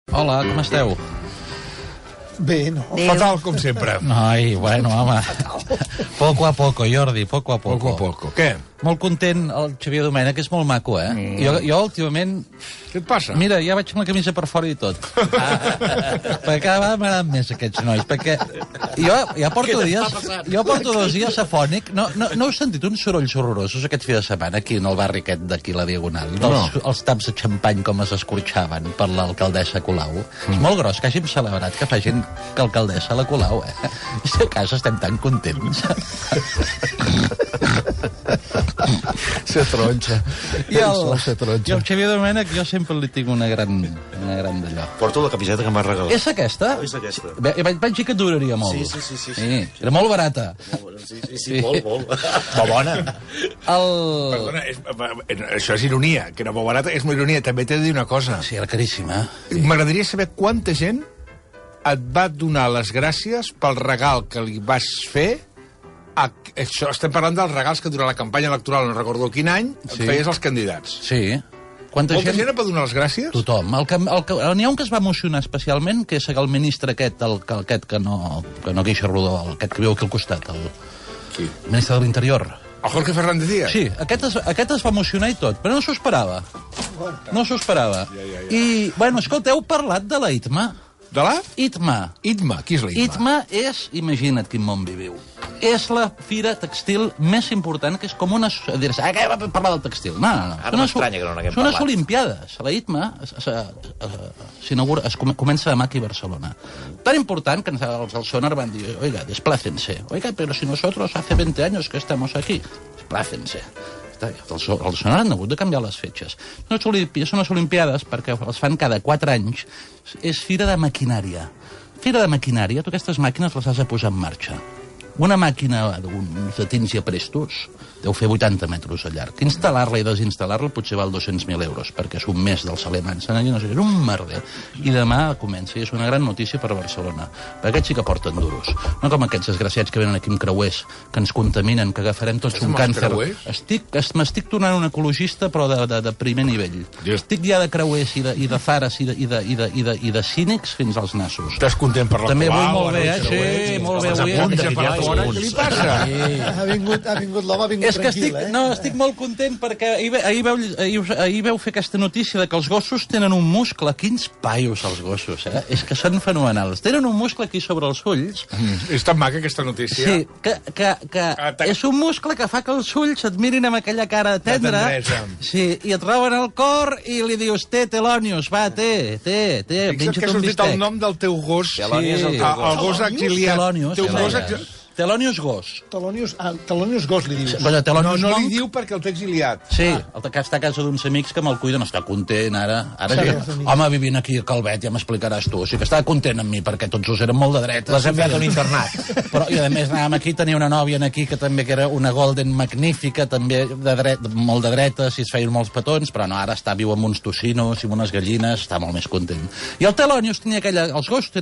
Hola, com esteu? Bé, no? Fatal, com sempre. Ai, bueno, home. Poco a poco, Jordi, poco a poco. Poco a poco. Què? Molt content, el Xavier Domènech, és molt maco, eh? Jo últimament... Què et passa? Mira, ja vaig amb la camisa per fora i tot. Perquè cada vegada m'agraden més aquests nois, perquè jo ja porto dies... Jo porto 2 dies afònic. No heu sentit uns sorolls horrorosos aquest fi de setmana aquí en el barri aquest d'aquí, la Diagonal? Els taps de xampany com es escorxaven per l'alcaldessa Colau. És molt gros que hàgim celebrat que facin que alcaldessa la Colau, eh? I si a casa estem tan contents. Se tronxa. I el Xavier Domènech, jo sempre li tinc una gran d'allò. Porto la camiseta que m'has regalat. És aquesta? És aquesta. Vaig dir que et duraria molt. Sí. Era molt barata. Sí, molt. Però bona. Perdona, això és ironia, que era molt barata, és molt ironia. També t'he de dir una cosa. Sí, era caríssima. M'agradaria saber quanta gent et va donar les gràcies pel regal que li vas fer. Això, estem parlant dels regals que durant la campanya electoral, no recordo quin any, feies als candidats. Sí. Molta gent et va donar les gràcies? Tothom. N'hi ha un que es va emocionar especialment, que és el ministre aquest, aquest que no queixa rodó, aquest que viu aquí al costat, el ministre de l'Interior. El Jorge Fernández Díaz? Sí, aquest es va emocionar i tot, però no s'ho esperava. No s'ho esperava. I, bueno, escolta, heu parlat de la ITMA? De la? ITMA. ITMA, qui és la ITMA? ITMA és, imagina't quin món viviu, és la fira textil més important, que és com una... Diràs, què va parlar del textil? No. Ara m'estranya que no n'haguem Són parlat. unes Olimpiades. La ITMA s'inaugura, comença demà aquí a Barcelona. Tan important que els del Sonar van dir, oiga, desplácense. Oiga, pero si nosotros hace 20 años que estamos aquí. Desplácense. Els Sonar han hagut de canviar les fetges. Són unes Olimpiades perquè els fan cada 4 anys. És fira de maquinària. Fira de maquinària, tu aquestes màquines les has de posar en marxa. Una màquina de tins i aprestos deu fer 80 metres de llarg. Instal·lar-la i desinstal·lar-la potser val 200.000 euros, perquè és un mes dels alemans. És un merder. I demà comença, i és una gran notícia per Barcelona. Perquè aquests sí que porten duros. No com aquests desgraciats que venen aquí amb creuers, que ens contaminen, que agafarem tots un càncer. M'estic tornant un ecologista, però de primer nivell. Estic ja de creuers i de zares i de cínics fins als nassos. Estàs content per la Colau? També vull molt bé, Sí, molt bé. Què li passa? Ha vingut l'home, ha vingut És que tranquil, estic molt content perquè ahir veu fer aquesta notícia de que els gossos tenen un muscle. Quins paios, els gossos, eh? És que són fenomenals. Tenen un muscle aquí sobre els ulls. És tan maca, aquesta notícia. Sí, que és un muscle que fa que els ulls et mirin amb aquella cara tendra. De tendresa. Sí, i et roben el cor i li dius, Telonius, va, Fixa't que ha menja't un sortit el bistec. nom del teu gos. Telonius, el teu gos. El gos exiliat. Telonius. Telonius gos. Telonius gos, li dius. Bueno, Telonius No li monk. diu perquè el té exiliat. Sí, el que està a casa d'uns amics que me'l cuiden, està content ara. Home, vivint aquí a Calvet, ja m'explicaràs tu. O sigui que estava content amb mi, perquè tots dos eren molt de dretes. L'has enviat a un internat. Però, i a més, anàvem aquí, tenia una nòvia aquí que també que era una golden magnífica, també molt de dretes, i es feien molts petons, però no, ara viu amb uns tocinos i amb unes gallines, està molt més content. I el Telonius tenia els gossos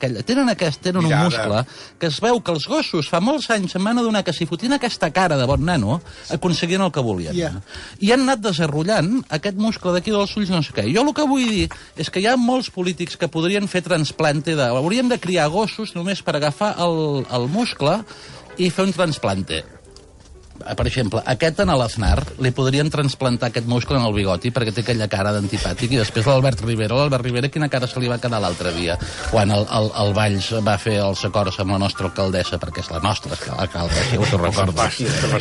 tenen un muscle que es veu que els gossos fa molts anys em van adonar que si fotien aquesta cara de bon nano, aconseguien el que volien. I han anat desenrotllant aquest muscle d'aquí dels ulls, no sé què. Jo el que vull dir és que hi ha molts polítics que podrien fer transplante hauríem de criar gossos només per agafar el muscle i fer un transplante. Per exemple, aquest en l'Aznar li podrien transplantar aquest muscle en el bigoti perquè té aquella cara d'antipàtic, i després l'Albert Rivera, quina cara se li va quedar l'altre dia quan el Valls va fer els acords amb la nostra alcaldessa, perquè és la nostra alcaldessa, si ho recordes.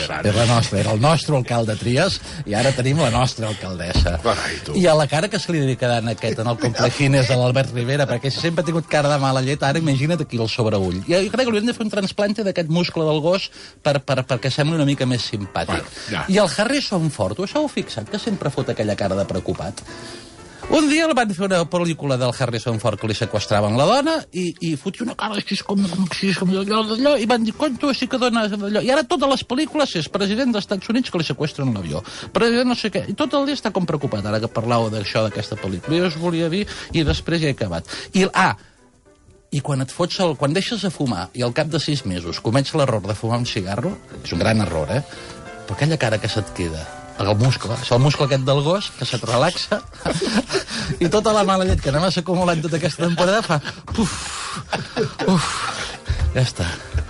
Era el nostre alcalde Trias i ara tenim la nostra alcaldessa. I a la cara que se li devia quedar en el complejines de l'Albert Rivera, perquè si sempre ha tingut cara de mala llet, ara imagina't aquí el sobreull. Jo crec que hauríem de fer un transplante d'aquest muscle del gos perquè sembli una mica més simpàtic. I el Harrison Ford, us heu fixat que sempre fot aquella cara de preocupat? Un dia el van fer una pel·lícula del Harrison Ford que li seqüestraven la dona i fotia una cara així com d'allò, i van dir, tu sí que dones d'allò. I ara totes les pel·lícules és president dels Estats Units que li seqüestren l'avió. President no sé què. I tot el dia està com preocupat, ara que parlàveu d'això, d'aquesta pel·lícula. Jo us volia dir, i després ja he acabat. I quan quan deixes de fumar i al cap de 6 mesos comets l'error de fumar un cigarro, és un gran error, però aquella cara que se't queda el muscle. És el muscle aquest del gos, que se't relaxa, i tota la mala llet que anem acumulant tota aquesta temporada fa... Ja està.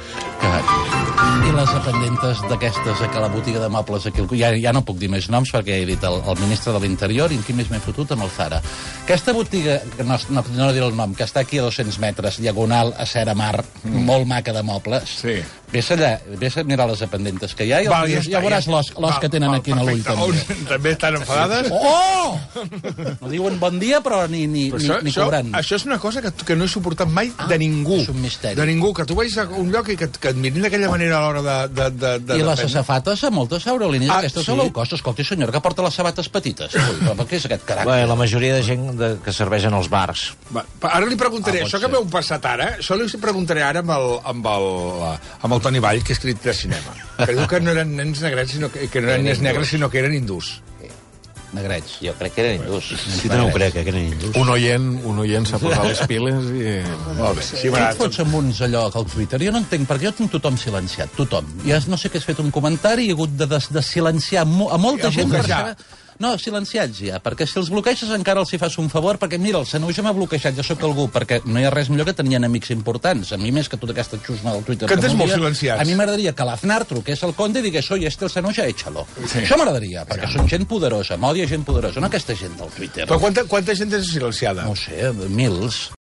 I les dependentes d'aquestes que a la botiga de mobles aquí, ja no puc dir més noms perquè he dit el ministre de l'Interior i en qui més m'he fotut amb el Zara. Aquesta botiga, que no diré el nom, que està aquí a 200 metres, diagonal a Cera Mar, molt maca de mobles, vés allà, vés a mirar les dependentes que hi ha i ja veuràs l'os que tenen aquí a l'ull també. També estan enfadades? Oh! No diuen bon dia però ni cobrant. Això és una cosa que no he suportat mai de ningú. És un misteri. De ningú, que tu vagis a un lloc i que et mirin d'aquella manera a l'hora de I les safates, a moltes aerolínies, aquestes a low cost. Escolta, senyora, que porta les sabates petites. Però què és aquest caràcter? Bé, la majoria de gent que serveixen als bars. Ara li preguntaré, això que m'heu passat ara, això li preguntaré ara amb el Toni Vall, que és crític de cinema, que diu que no eren nens negrets, que no eren nens negres, sinó que eren hindús. Negrets. Jo crec que eren hindús. Sí, també ho crec, que eren hindús. Un oient s'ha posat les piles i... Molt bé. Sí, et fots amb uns allò al Twitter? Jo no entenc, perquè jo tinc tothom silenciat, tothom. Ja no sé què has fet un comentari i he hagut de silenciar a molta gent per saber... No, silenciats ja, perquè si els bloqueixes encara els hi fas un favor, perquè mira, el Sanuja m'ha bloquejat, jo sóc algú, perquè no hi ha res millor que tenir enemics importants. A mi més que tota aquesta xusma del Twitter... Que tens molt silenciats. A mi m'agradaria que l'Aznar truqués al Conde i digués, oye, el Sanuja, échalo. Això m'agradaria, perquè són gent poderosa, m'odia gent poderosa, no aquesta gent del Twitter. Però quanta gent tens silenciada? No ho sé, mils.